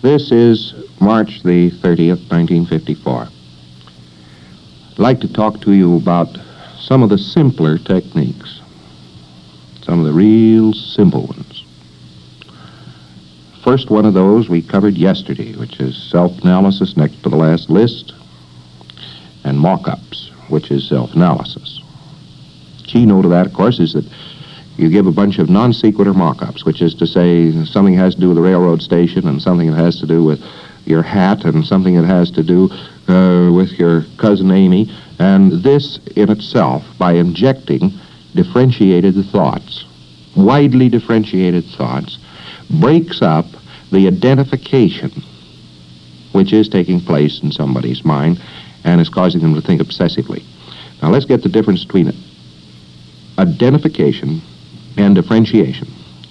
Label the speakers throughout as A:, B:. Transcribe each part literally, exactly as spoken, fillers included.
A: This is March the thirtieth, nineteen fifty-four. I'd like to talk to you about some of the simpler techniques, some of the real simple ones. First one of those we covered yesterday, which is self-analysis next to the last list, and mock-ups, which is self-analysis. Keynote of that, of course, is that you give a bunch of non-sequitur mock-ups, which is to say something has to do with the railroad station and something that has to do with your hat and something that has to do uh, with your cousin Amy. And this in itself, by injecting differentiated thoughts, widely differentiated thoughts, breaks up the identification which is taking place in somebody's mind and is causing them to think obsessively. Now let's get the difference between it. Identification and differentiation.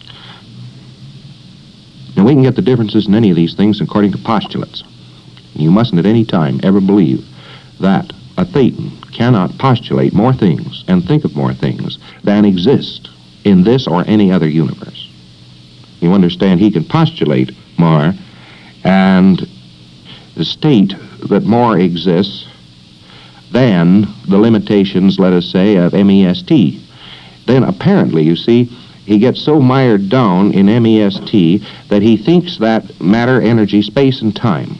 A: Now we can get the differences in any of these things according to postulates. You mustn't at any time ever believe that a Thetan cannot postulate more things and think of more things than exist in this or any other universe. You understand, he can postulate more and state that more exists than the limitations, let us say, of M E S T. Then apparently, you see, he gets so mired down in M E S T that he thinks that matter, energy, space, and time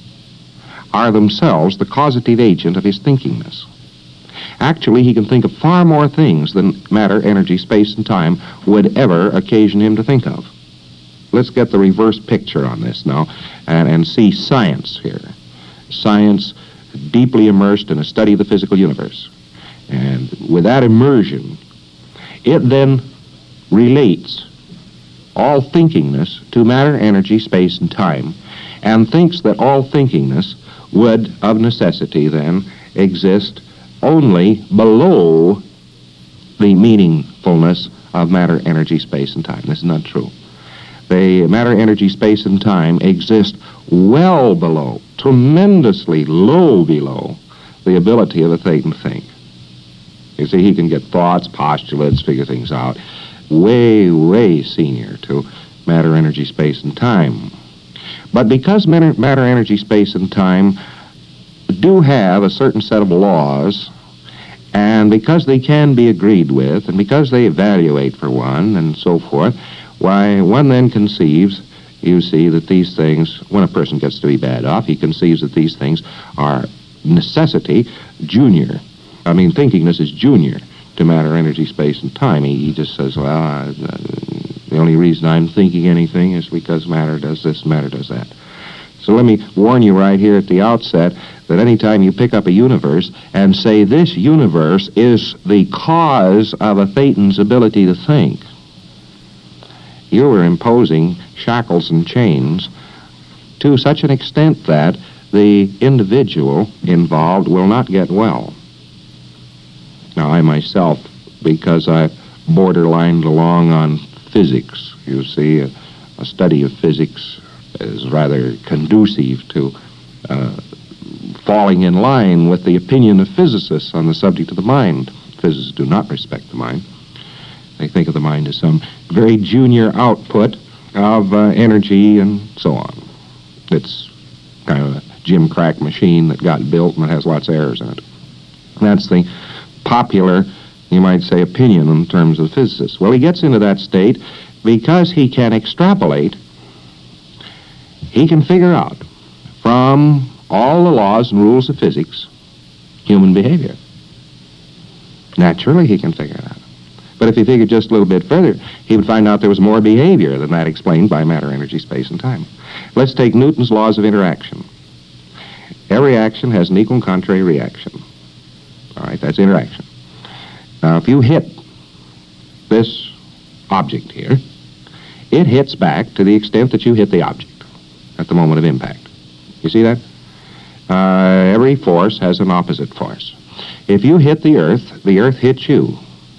A: are themselves the causative agent of his thinkingness. Actually, he can think of far more things than matter, energy, space, and time would ever occasion him to think of. Let's get the reverse picture on this now and, and see science here. Science deeply immersed in a study of the physical universe. And with that immersion, it then relates all thinkingness to matter, energy, space, and time, and thinks that all thinkingness would, of necessity then, exist only below the meaningfulness of matter, energy, space, and time. This is not true. The matter, energy, space, and time exist well below, tremendously low below, the ability of a Thetan to think. You see, he can get thoughts, postulates, figure things out, way, way senior to matter, energy, space, and time. But because matter, matter, energy, space, and time do have a certain set of laws, and because they can be agreed with, and because they evaluate for one, and so forth, why, one then conceives, you see, that these things, when a person gets to be bad off, he conceives that these things are necessity junior. I mean, thinkingness is junior to matter, energy, space, and time. He, he just says, well, uh, the only reason I'm thinking anything is because matter does this, matter does that. So let me warn you right here at the outset that any time you pick up a universe and say this universe is the cause of a Thetan's ability to think, you are imposing shackles and chains to such an extent that the individual involved will not get well. Now, I myself, because I've borderlined along on physics, you see, a, a study of physics is rather conducive to uh, falling in line with the opinion of physicists on the subject of the mind. Physicists do not respect the mind. They think of the mind as some very junior output of uh, energy and so on. It's kind of a Jim Crack machine that got built and it has lots of errors in it. That's the popular, you might say, opinion in terms of physicists. Well, he gets into that state because he can extrapolate, he can figure out from all the laws and rules of physics human behavior. Naturally, he can figure it out. But if he figured just a little bit further, he would find out there was more behavior than that explained by matter, energy, space, and time. Let's take Newton's laws of interaction. Every action has an equal and contrary reaction. All right, that's interaction. Now, if you hit this object here, it hits back to the extent that you hit the object at the moment of impact. You see that? Uh, every force has an opposite force. If you hit the earth, the earth hits you.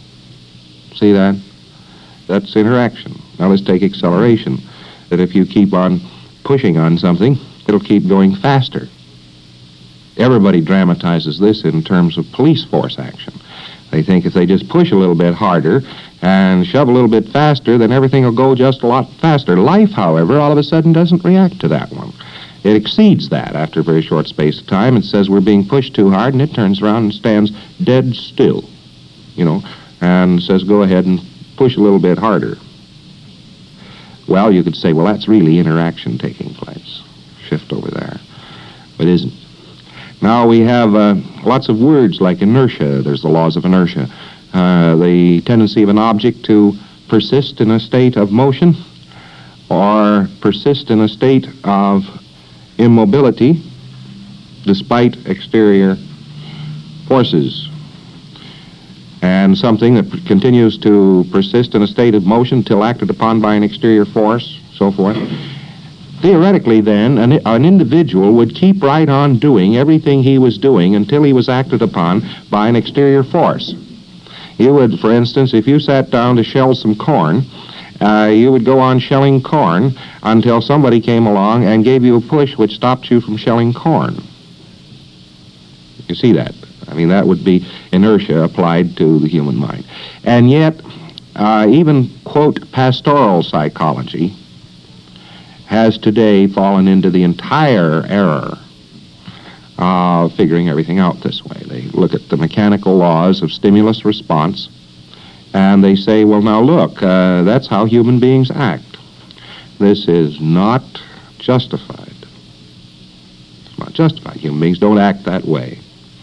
A: See that? That's interaction. Now let's take acceleration. That if you keep on pushing on something, it'll keep going faster. Everybody dramatizes this in terms of police force action. They think if they just push a little bit harder and shove a little bit faster, then everything will go just a lot faster. Life, however, all of a sudden doesn't react to that one. It exceeds that after a very short space of time. It says we're being pushed too hard, and it turns around and stands dead still, you know, and says go ahead and push a little bit harder. Well, you could say, well, that's really interaction taking place. Shift over there. But it isn't. Now we have uh, lots of words like inertia. There's the laws of inertia. Uh, the tendency of an object to persist in a state of motion or persist in a state of immobility despite exterior forces. And something that continues to persist in a state of motion until acted upon by an exterior force, so forth. Theoretically, then, an, an individual would keep right on doing everything he was doing until he was acted upon by an exterior force. You would, for instance, if you sat down to shell some corn, uh, you would go on shelling corn until somebody came along and gave you a push which stopped you from shelling corn. You see that? I mean, that would be inertia applied to the human mind. And yet, uh, even, quote, pastoral psychology has today fallen into the entire error of figuring everything out this way. They look at the mechanical laws of stimulus response, and they say, well, now look, uh, that's how human beings act. This is not justified. It's not justified. Human beings don't act that way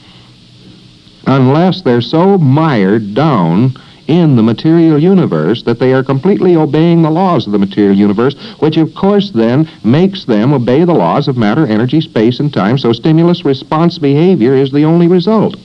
A: unless they're so mired down in the material universe that they are completely obeying the laws of the material universe, which of course then makes them obey the laws of matter, energy, space, and time, so stimulus response behavior is the only result.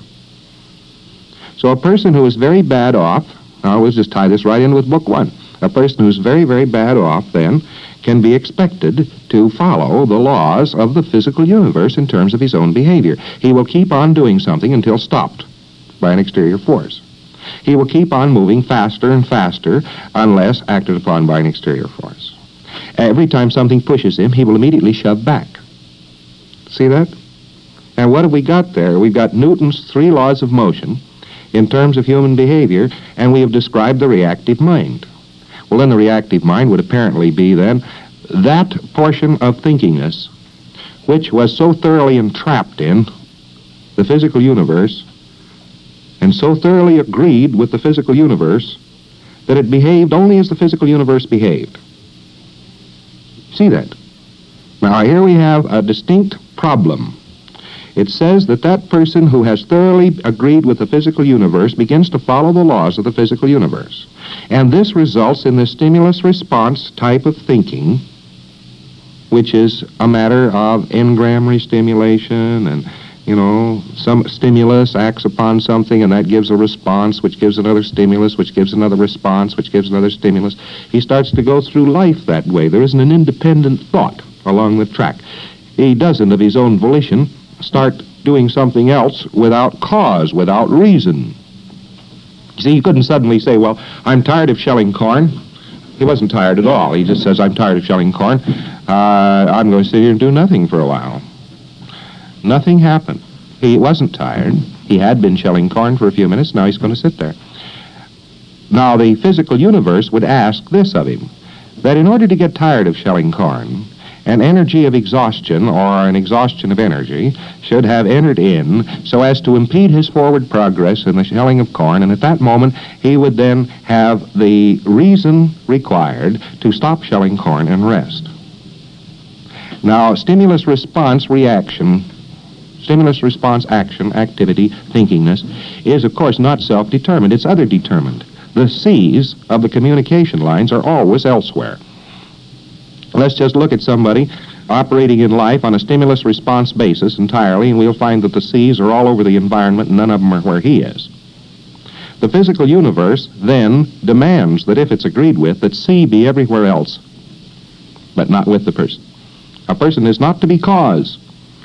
A: So a person who is very bad off, now we'll just tie this right in with book one, a person who's very, very bad off then can be expected to follow the laws of the physical universe in terms of his own behavior. He will keep on doing something until stopped by an exterior force. He will keep on moving faster and faster unless acted upon by an exterior force. Every time something pushes him, he will immediately shove back. See that? And what have we got there? We've got Newton's three laws of motion in terms of human behavior, and we have described the reactive mind. Well, then the reactive mind would apparently be then that portion of thinkingness which was so thoroughly entrapped in the physical universe and so thoroughly agreed with the physical universe that it behaved only as the physical universe behaved. See that? Now, here we have a distinct problem. It says that that person who has thoroughly agreed with the physical universe begins to follow the laws of the physical universe. And this results in the stimulus response type of thinking, which is a matter of engram restimulation, and you know, some stimulus acts upon something and that gives a response, which gives another stimulus, which gives another response, which gives another stimulus. He starts to go through life that way. There isn't an independent thought along the track. He doesn't, of his own volition, start doing something else without cause, without reason. See, he couldn't suddenly say, well, I'm tired of shelling corn. He wasn't tired at all. He just says, I'm tired of shelling corn. Uh, I'm going to sit here and do nothing for a while. Nothing happened. He wasn't tired. He had been shelling corn for a few minutes. Now he's going to sit there. Now the physical universe would ask this of him, that in order to get tired of shelling corn, an energy of exhaustion or an exhaustion of energy should have entered in so as to impede his forward progress in the shelling of corn, and at that moment he would then have the reason required to stop shelling corn and rest. Now, stimulus response reaction, stimulus response action, activity, thinkingness, is of course not self-determined, it's other-determined. The C's of the communication lines are always elsewhere. Let's just look at somebody operating in life on a stimulus response basis entirely, and we'll find that the C's are all over the environment and none of them are where he is. The physical universe then demands that if it's agreed with, that C be everywhere else, but not with the person. A person is not to be cause.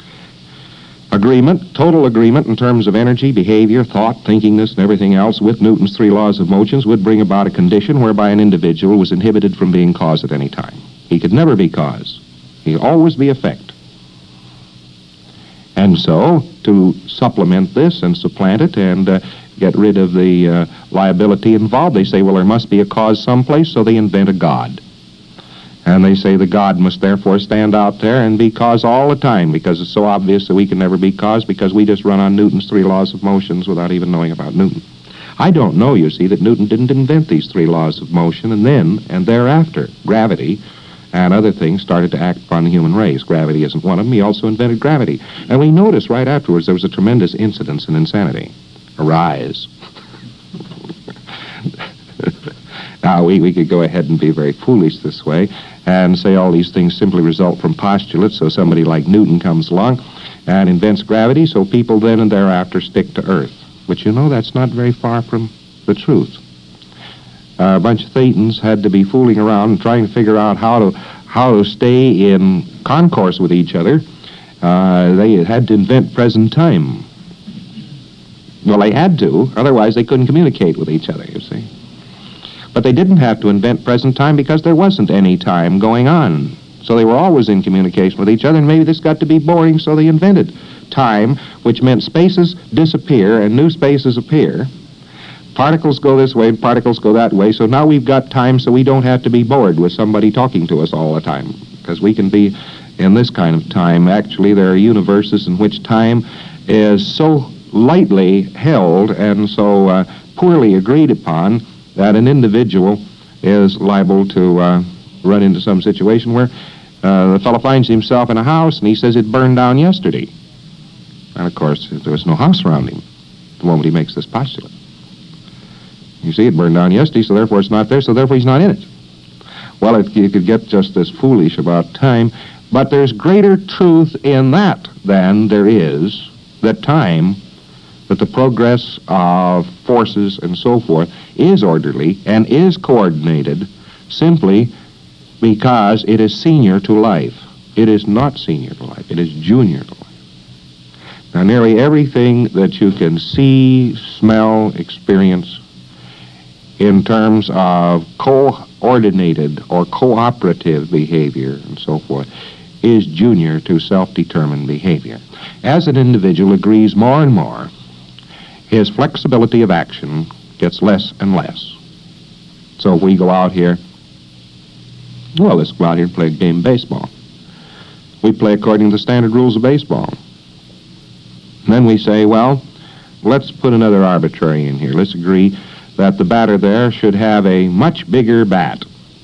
A: Agreement, total agreement in terms of energy, behavior, thought, thinkingness, and everything else with Newton's three laws of motions would bring about a condition whereby an individual was inhibited from being cause at any time. He could never be cause. He'd always be effect. And so, to supplement this and supplant it and uh, get rid of the uh, liability involved. They say, well, there must be a cause someplace, so they invent a God. And they say the God must therefore stand out there and be cause all the time, because it's so obvious that we can never be cause, because we just run on Newton's three laws of motions without even knowing about Newton. I don't know, you see, that Newton didn't invent these three laws of motion, and then, and thereafter, gravity and other things started to act upon the human race. Gravity isn't one of them. He also invented gravity. And we noticed right afterwards there was a tremendous incidence in insanity. A rise. Now, we, we could go ahead and be very foolish this way and say all these things simply result from postulates, so somebody like Newton comes along and invents gravity, so people then and thereafter stick to Earth. But you know, that's not very far from the truth. Uh, a bunch of Thetans had to be fooling around and trying to figure out how to how to stay in concourse with each other. Uh, they had to invent present time. Well, they had to, otherwise they couldn't communicate with each other, you see. But they didn't have to invent present time because there wasn't any time going on. So they were always in communication with each other, and maybe this got to be boring, so they invented time, which meant spaces disappear and new spaces appear. Particles go this way and particles go that way, so now we've got time so we don't have to be bored with somebody talking to us all the time, because we can be in this kind of time. Actually, there are universes in which time is so lightly held and so uh, poorly agreed upon that an individual is liable to uh, run into some situation where uh, the fellow finds himself in a house and he says it burned down yesterday. And of course, there was no house around him the moment he makes this postulate. You see, it burned down yesterday, so therefore it's not there, so therefore he's not in it. Well, it, you could get just as foolish about time, but there's greater truth in that than there is that time, that the progress of forces and so forth is orderly and is coordinated simply because it is senior to life. It is not senior to life, it is junior to life. Now, nearly everything that you can see, smell, experience in terms of coordinated or cooperative behavior and so forth is junior to self-determined behavior. As an individual agrees more and more, his flexibility of action gets less and less. So if we go out here, well, let's go out here and play a game of baseball. We play according to the standard rules of baseball. And then we say, well, let's put another arbitrary in here. Let's agree that the batter there should have a much bigger bat.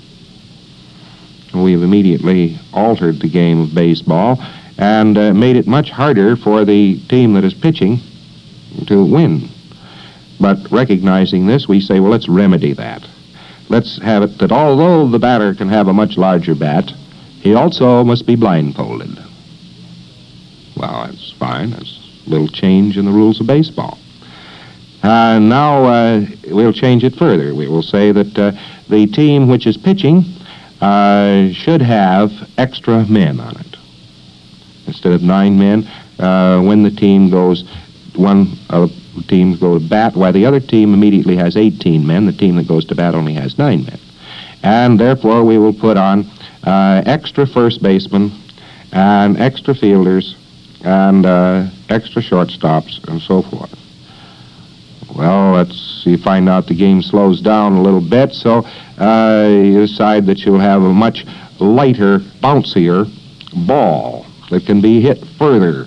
A: We've immediately altered the game of baseball and uh, made it much harder for the team that is pitching to win. But recognizing this, we say, well, let's remedy that. Let's have it that although the batter can have a much larger bat, he also must be blindfolded. Well, that's fine. That's a little change in the rules of baseball. Uh, now uh, we'll change it further. We will say that uh, the team which is pitching uh, should have extra men on it. Instead of nine men, uh, when the team goes, one uh, team go to bat, while the other team immediately has eighteen men. The team that goes to bat only has nine men. And therefore we will put on uh, extra first basemen and extra fielders and uh, extra shortstops and so forth. Well, let's see, find out the game slows down a little bit, so uh, you decide that you'll have a much lighter, bouncier ball that can be hit further.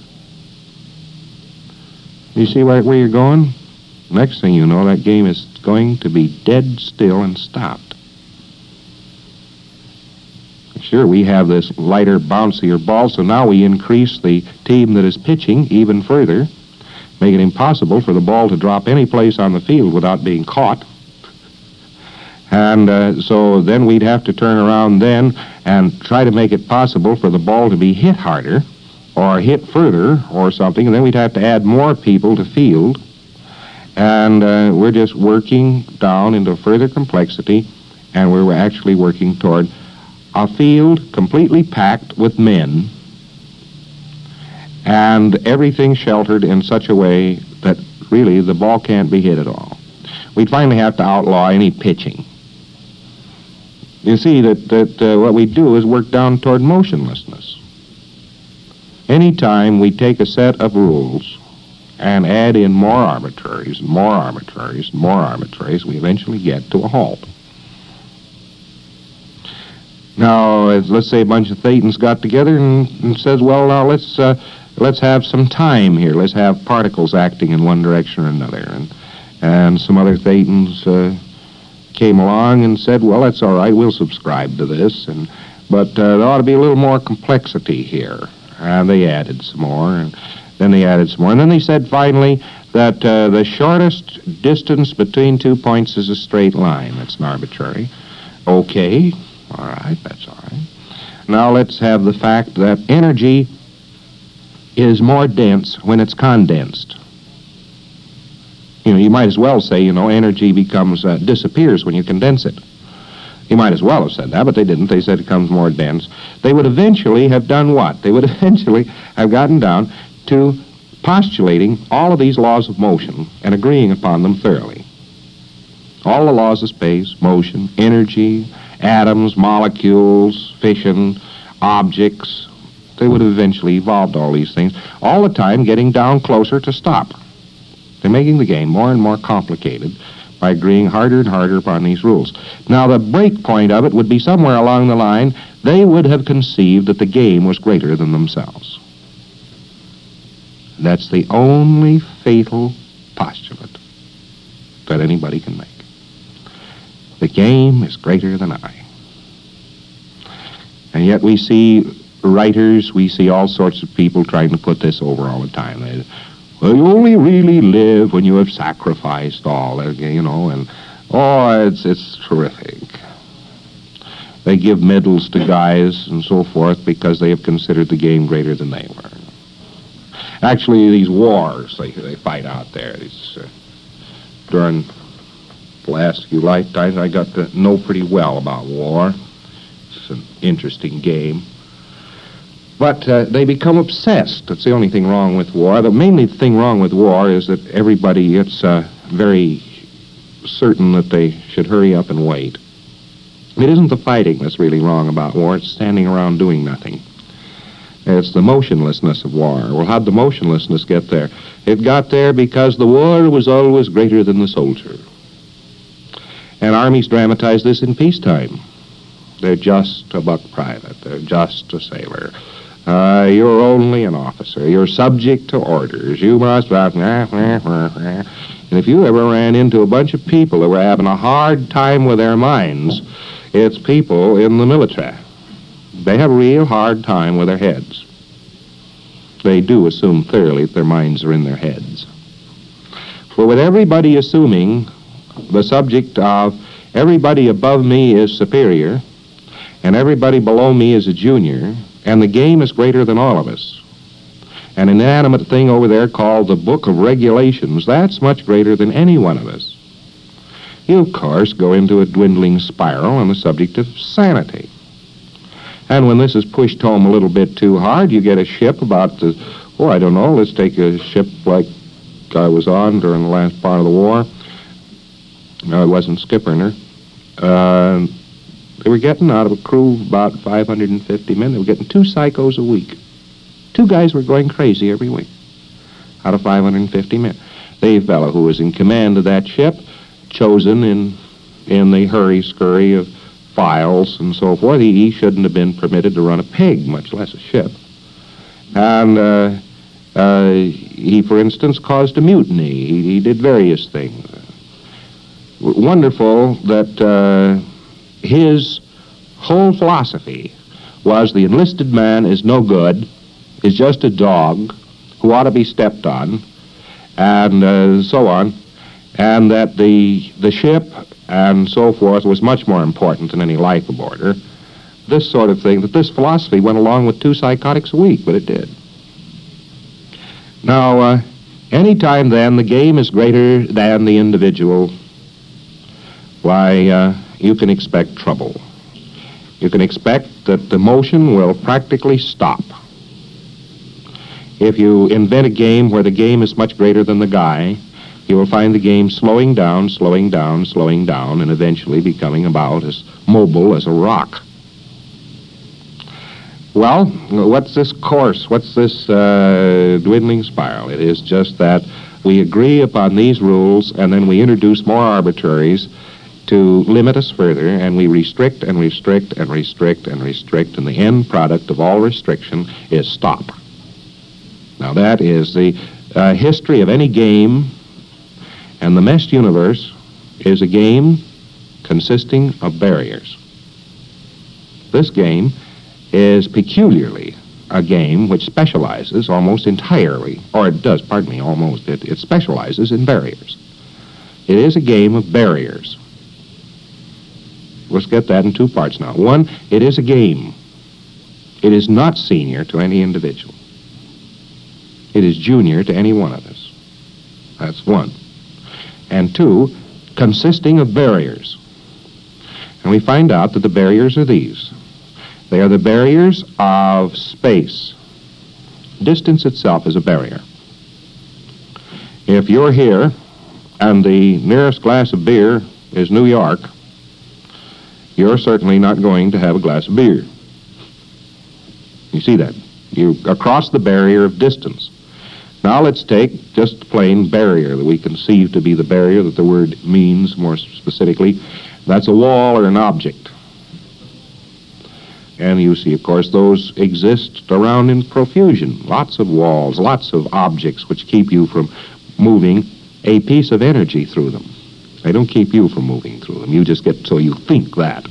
A: You see where, where you're going? Next thing you know, that game is going to be dead still and stopped. Sure, we have this lighter, bouncier ball, so now we increase the team that is pitching even further, make it impossible for the ball to drop any place on the field without being caught. And uh, so then we'd have to turn around then and try to make it possible for the ball to be hit harder or hit further or something, and then we'd have to add more people to field. And uh, we're just working down into further complexity, and we're actually working toward a field completely packed with men and everything sheltered in such a way that really the ball can't be hit at all. We'd finally have to outlaw any pitching. You see that, that uh, what we do is work down toward motionlessness. Anytime we take a set of rules and add in more arbitraries, and more arbitraries, and more arbitraries, we eventually get to a halt. Now, let's say a bunch of thetans got together and, and says, well, now let's uh, let's have some time here. Let's have particles acting in one direction or another. And, and some other thetans uh, came along and said, well, that's all right, we'll subscribe to this, and but uh, there ought to be a little more complexity here. And they added some more, and then they added some more. And then they said, finally, that uh, the shortest distance between two points is a straight line. That's an arbitrary. Okay. All right, that's all right. Now let's have the fact that energy is more dense when it's condensed. You know, you might as well say, you know, energy becomes, uh, disappears when you condense it. You might as well have said that, but they didn't. They said it becomes more dense. They would eventually have done what? They would eventually have gotten down to postulating all of these laws of motion and agreeing upon them thoroughly. All the laws of space, motion, energy, atoms, molecules, fission, objects. They would have eventually evolved all these things, all the time getting down closer to stop. They're making the game more and more complicated by agreeing harder and harder upon these rules. Now, the break point of it would be somewhere along the line. They would have conceived that the game was greater than themselves. That's the only fatal postulate that anybody can make. The game is greater than I. And yet we see writers, we see all sorts of people trying to put this over all the time. They, well, you only really live when you have sacrificed all, you know, and, oh, it's, it's terrific. They give medals to guys and so forth because they have considered the game greater than they were. Actually, these wars they, they fight out there, these, uh, during the last few lifetimes, I got to know pretty well about war. It's an interesting game. But uh, they become obsessed. That's the only thing wrong with war. The mainly thing wrong with war is that everybody gets uh, very certain that they should hurry up and wait. It isn't the fighting that's really wrong about war. It's standing around doing nothing. It's the motionlessness of war. Well, how'd the motionlessness get there? It got there because the war was always greater than the soldier. And armies dramatize this in peacetime. They're just a buck private. They're just a sailor. Uh, you're only an officer. You're subject to orders. You must... And if you ever ran into a bunch of people that were having a hard time with their minds, it's people in the military. They have a real hard time with their heads. They do assume thoroughly that their minds are in their heads. For with everybody assuming the subject of everybody above me is superior and everybody below me is a junior, and the game is greater than all of us, an inanimate thing over there called the Book of Regulations, that's much greater than any one of us, you, of course, go into a dwindling spiral on the subject of sanity. And when this is pushed home a little bit too hard, you get a ship about the, oh, I don't know, let's take a ship like I was on during the last part of the war. No, I wasn't skippering her. Uh, they were getting out of a crew of about five hundred fifty men. They were getting two psychos a week. Two guys were going crazy every week out of five hundred fifty men. The fellow who was in command of that ship, chosen in in the hurry-scurry of files and so forth, he, he shouldn't have been permitted to run a pig, much less a ship. And uh, uh, he, for instance, caused a mutiny. He, he did various things. Wonderful that uh, his whole philosophy was the enlisted man is no good, is just a dog who ought to be stepped on, and uh, so on, and that the the ship and so forth was much more important than any life aboard her. This sort of thing, that this philosophy went along with two psychotics a week, but it did. Now, uh, anytime then the game is greater than the individual, why, uh, you can expect trouble. You can expect that the motion will practically stop. If you invent a game where the game is much greater than the guy, you will find the game slowing down, slowing down, slowing down, and eventually becoming about as mobile as a rock. Well, what's this course? What's this uh, dwindling spiral? It is just that we agree upon these rules, and then we introduce more arbitraries to limit us further, and we restrict and restrict and restrict and restrict, and the end product of all restriction is stop. Now that is the uh, history of any game, and the meshed universe is a game consisting of barriers. This game is peculiarly a game which specializes almost entirely, or it does, pardon me, almost, it, it specializes in barriers. It is a game of barriers. Let's get that in two parts now. One, it is a game. It is not senior to any individual. It is junior to any one of us. That's one. And two, consisting of barriers. And we find out that the barriers are these. They are the barriers of space. Distance itself is a barrier. If you're here and the nearest glass of beer is New York, you're certainly not going to have a glass of beer. You see that? You across the barrier of distance. Now let's take just a plain barrier that we conceive to be the barrier that the word means more specifically. That's a wall or an object. And you see, of course, those exist around in profusion. Lots of walls, lots of objects which keep you from moving a piece of energy through them. They don't keep you from moving through them. You just get so you think that.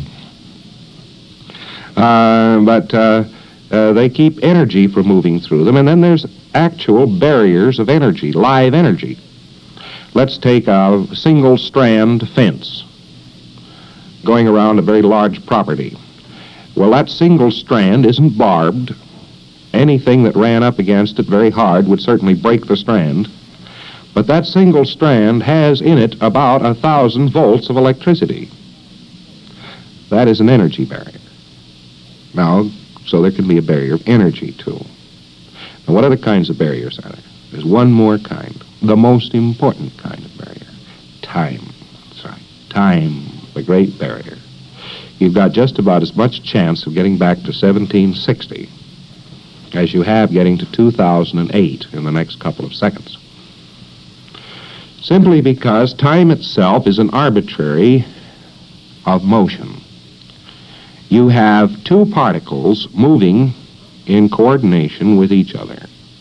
A: Uh, but uh, uh, they keep energy from moving through them. And then there's actual barriers of energy, live energy. Let's take a single strand fence going around a very large property. Well, that single strand isn't barbed. Anything that ran up against it very hard would certainly break the strand. But that single strand has in it about a thousand volts of electricity. That is an energy barrier. Now, so there can be a barrier of energy, too. Now, what other kinds of barriers are there? There's one more kind, the most important kind of barrier. Time. That's right. Time, the great barrier. You've got just about as much chance of getting back to seventeen sixty as you have getting to two thousand eight in the next couple of seconds. Simply because time itself is an arbitrary of motion. You have two particles moving in coordination with each other.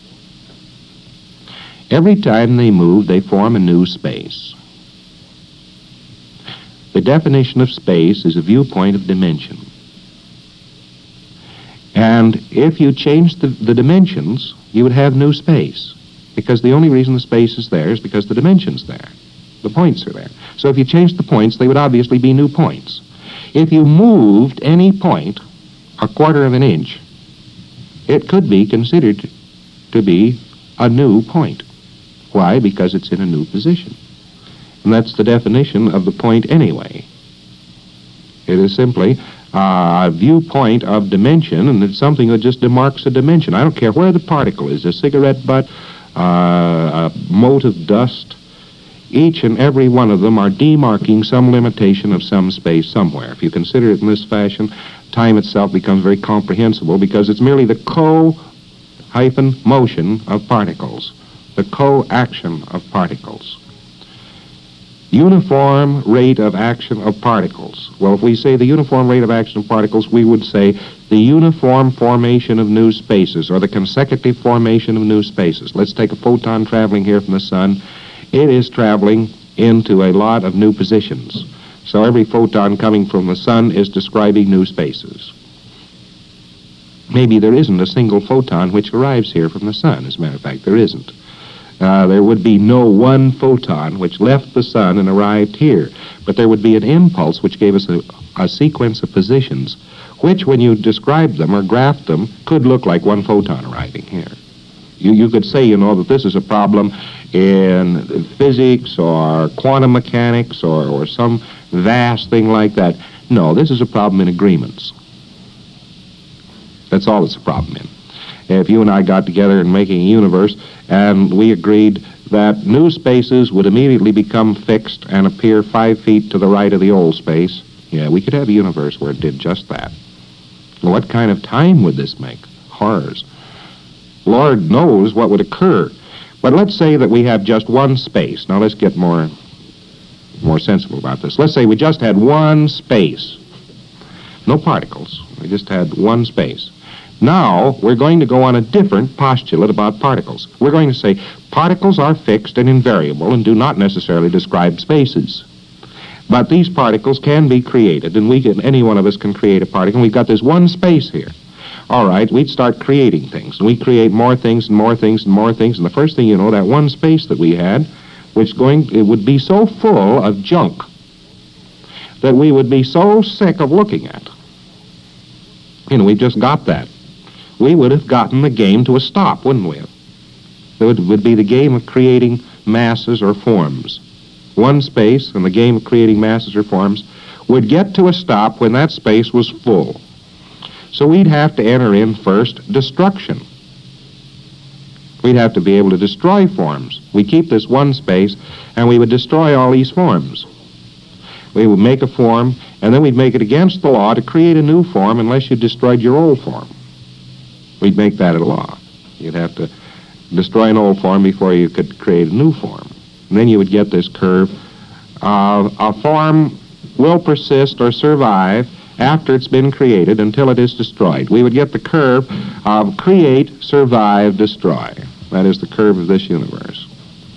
A: Every time they move, they form a new space. The definition of space is a viewpoint of dimension. And if you change the, the dimensions, you would have new space. Because the only reason the space is there is because the dimension's there. The points are there. So if you change the points, they would obviously be new points. If you moved any point a quarter of an inch, it could be considered to be a new point. Why? Because it's in a new position. And that's the definition of the point anyway. It is simply a viewpoint of dimension, and it's something that just demarks a dimension. I don't care where the particle is, a cigarette butt, uh, a mote of dust. Each and every one of them are demarking some limitation of some space somewhere. If you consider it in this fashion, time itself becomes very comprehensible because it's merely the co-motion of particles, the co-action of particles. Uniform rate of action of particles. Well, if we say the uniform rate of action of particles, we would say the uniform formation of new spaces, or the consecutive formation of new spaces. Let's take a photon traveling here from the sun. It is traveling into a lot of new positions. So every photon coming from the sun is describing new spaces. Maybe there isn't a single photon which arrives here from the sun. As a matter of fact, there isn't. Uh, there would be no one photon which left the sun and arrived here. But there would be an impulse which gave us a, a sequence of positions, which, when you described them or graphed them, could look like one photon arriving here. You, you could say, you know, that this is a problem in physics or quantum mechanics or, or some vast thing like that. No, this is a problem in agreements. That's all it's a problem in. If you and I got together in making a universe and we agreed that new spaces would immediately become fixed and appear five feet to the right of the old space, yeah, we could have a universe where it did just that. What kind of time would this make? Horrors. Lord knows what would occur. But let's say that we have just one space. Now let's get more, more sensible about this. Let's say we just had one space. No particles. We just had one space. Now we're going to go on a different postulate about particles. We're going to say particles are fixed and invariable and do not necessarily describe spaces. But these particles can be created, and we can, any one of us can create a particle. We've got this one space here. All right, we'd start creating things. And we create more things and more things and more things. And the first thing you know, that one space that we had, which going, it would be so full of junk that we would be so sick of looking at. You know, we've just got that. We would have gotten the game to a stop, wouldn't we? It would, would be the game of creating masses or forms. One space, and the game of creating masses or forms, would get to a stop when that space was full. So we'd have to enter in first destruction. We'd have to be able to destroy forms. We keep this one space, and we would destroy all these forms. We would make a form, and then we'd make it against the law to create a new form unless you destroyed your old form. We'd make that a law. You'd have to destroy an old form before you could create a new form. And then you would get this curve. Uh, a form will persist or survive after it's been created until it is destroyed. We would get the curve of create, survive, destroy. That is the curve of this universe.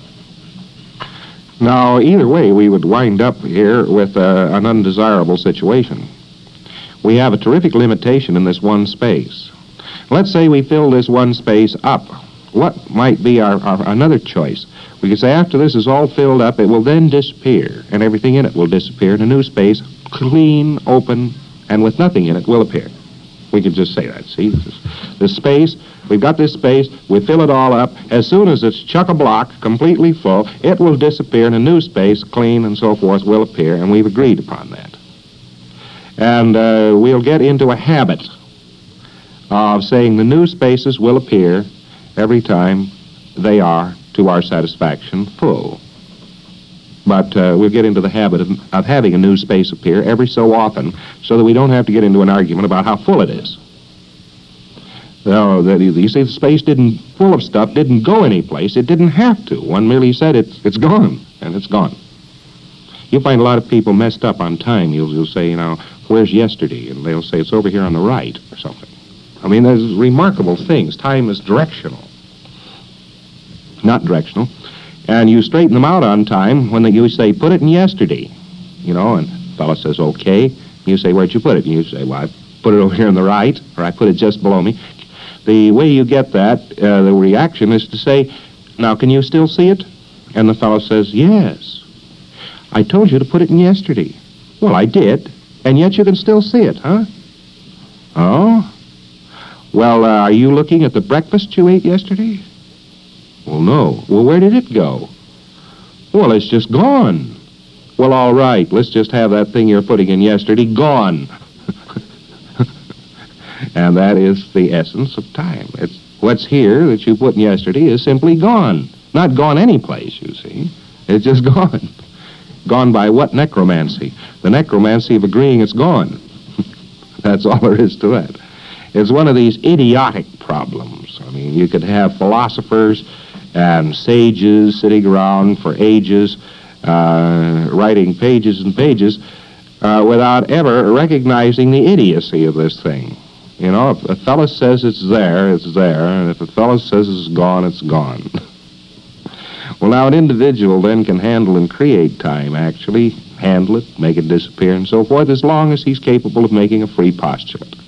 A: Now, either way, we would wind up here with uh, an undesirable situation. We have a terrific limitation in this one space. Let's say we fill this one space up. What might be our, our another choice? We could say after this is all filled up, it will then disappear, and everything in it will disappear, and a new space, clean, open, and with nothing in it, will appear. We could just say that. See, this, is, this space, we've got this space, we fill it all up. As soon as it's chock-a-block, completely full, it will disappear, and a new space, clean and so forth, will appear, and we've agreed upon that. And uh, we'll get into a habit of saying the new spaces will appear every time they are, to our satisfaction, full. But uh, we'll get into the habit of, of having a new space appear every so often so that we don't have to get into an argument about how full it is. So, that, you see, the space didn't, full of stuff didn't go anyplace. It didn't have to. One merely said it's, it's gone, and it's gone. You'll find a lot of people messed up on time. You'll, you'll say, you know, where's yesterday? And they'll say it's over here on the right or something. I mean, there's remarkable things. Time is directional. Not directional. And you straighten them out on time when you say, put it in yesterday. You know, and the fellow says, okay. You say, where'd you put it? And you say, well, I put it over here on the right, or I put it just below me. The way you get that, uh, the reaction is to say, now, can you still see it? And the fellow says, yes. I told you to put it in yesterday. Well, I did, and yet you can still see it, huh? Oh? Well, uh, are you looking at the breakfast you ate yesterday? Well, no. Well, where did it go? Well, it's just gone. Well, all right, let's just have that thing you're putting in yesterday gone. And that is the essence of time. It's what's here that you put in yesterday is simply gone. Not gone any place, you see. It's just gone. Gone by what necromancy? The necromancy of agreeing it's gone. That's all there is to that. It's one of these idiotic problems. I mean, you could have philosophers and sages sitting around for ages, uh, writing pages and pages, uh, without ever recognizing the idiocy of this thing. You know, if a fellow says it's there, it's there, and if a fellow says it's gone, it's gone. Well, now an individual then can handle and create time, actually, handle it, make it disappear, and so forth, as long as he's capable of making a free postulate.